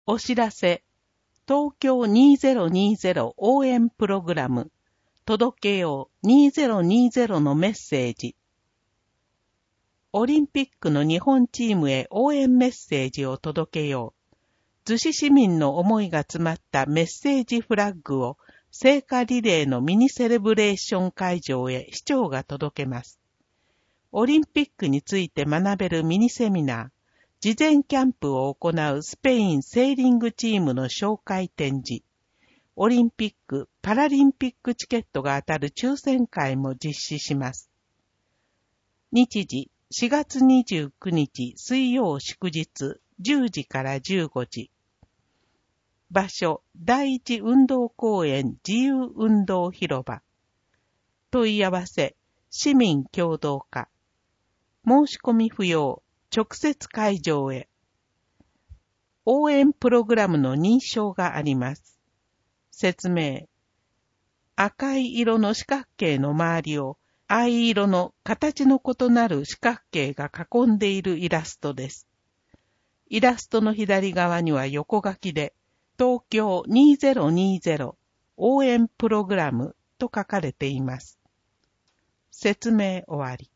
お知らせ、東京2020応援プログラム、届けよう2020のメッセージ。オリンピックの日本チームへ応援メッセージを届けよう。逗子市民の思いが詰まったメッセージフラッグを聖火リレーのミニセレブレーション会場へ市長が届けます。オリンピックについて学べるミニセミナー、事前キャンプを行うスペインセーリングチームの紹介展示、オリンピック・パラリンピックチケットが当たる抽選会も実施します。日時4月29日水曜祝日10時から15時。場所第一運動公園自由運動広場。問い合わせ市民協働課。申し込み不要。直接会場へ。応援プログラムの認証があります。説明。赤い色の四角形の周りを藍色の形の異なる四角形が囲んでいるイラストです。イラストの左側には横書きで東京2020応援プログラムと書かれています。説明終わり。